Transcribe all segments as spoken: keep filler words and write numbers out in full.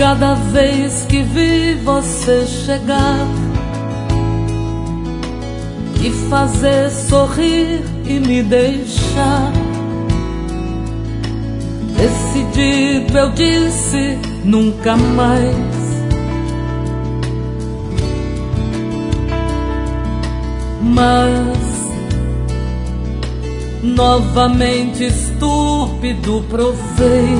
Cada vez que vi você chegar e fazer sorrir e me deixar, decidido eu disse nunca mais. Mas novamente estúpido provei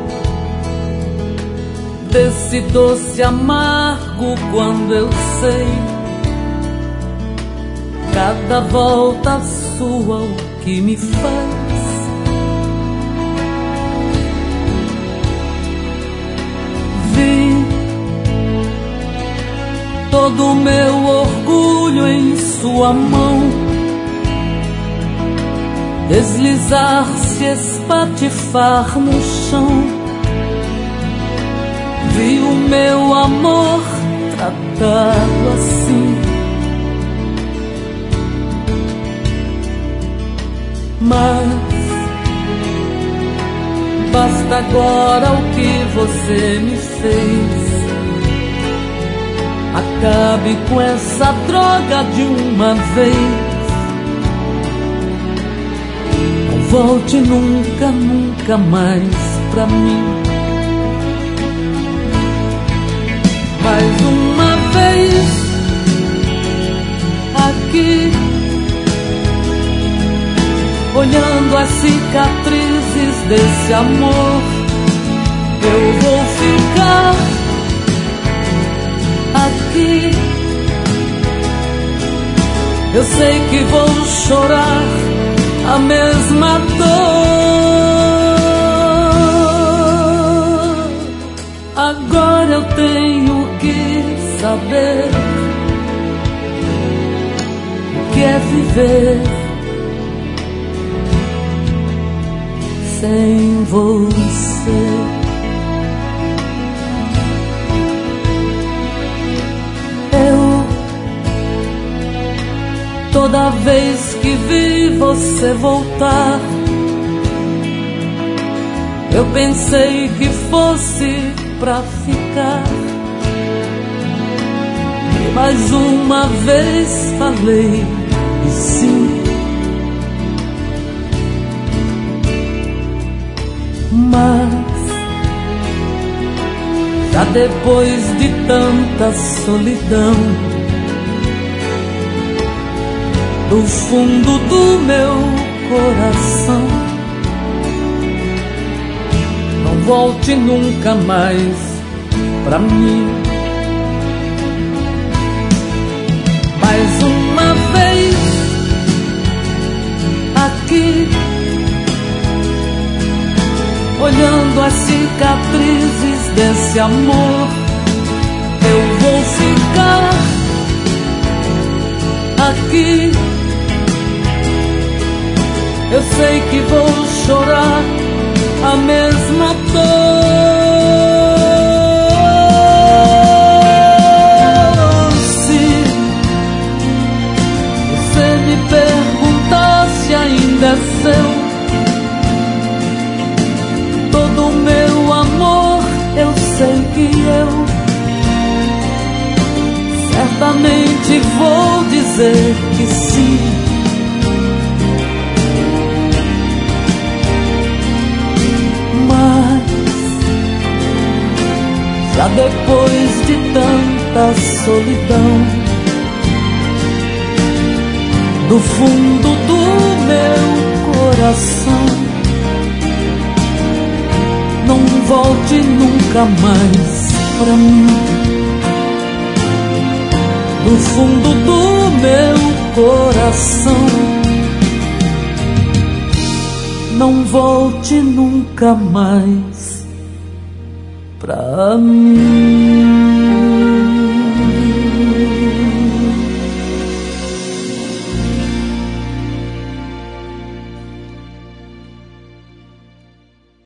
desse doce amargo quando eu sei cada volta sua o que me faz. Vi todo o meu orgulho em sua mão deslizar-se, espatifar no chão. Vi o meu amor tratado assim, mas basta agora o que você me fez. Acabe com essa droga de uma vez. Não volte nunca, nunca mais pra mim. Mais uma vez aqui, olhando as cicatrizes desse amor, eu vou ficar aqui. Eu sei que vou chorar a mesma dor. Agora eu tenho que saber o que é viver sem você. Eu, toda vez que vi você voltar, eu pensei que fosse pra ficar. E mais uma vez falei e sim, mas já depois de tanta solidão, do fundo do meu coração, não volte nunca mais pra mim. Mais uma vez aqui, olhando as cicatrizes desse amor, eu vou ficar aqui. Eu sei que vou chorar a mesma dor. Se você me perguntar se ainda é seu todo o meu amor, eu sei que eu certamente vou dizer que sim. Já depois de tanta solidão, do fundo do meu coração, não volte nunca mais pra mim. Do fundo do meu coração, não volte nunca mais pra mim.